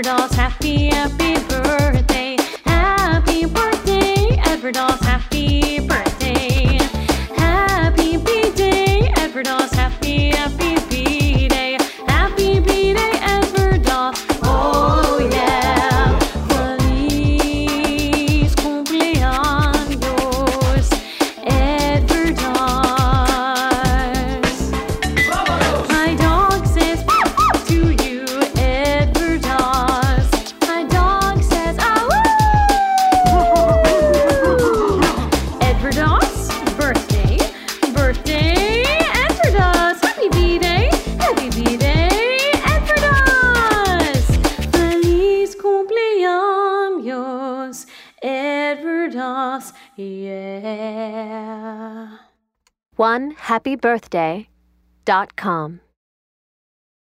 Edwardos, happy birthday. Happy birthday, Edwardos, happy birthday. Happy B-Day, Edwardos, happy B-Day. Happy B-Day, Edwardos, oh yeah. Feliz cumpleaños, Edwardos. My dog says to you, Edwardos. My dog says, ah, Edwardos, birthday, Edwardos. Happy B-Day, Edwardos. Feliz cumpleaños, Edwardos, yeah. OneHappyBirthday.com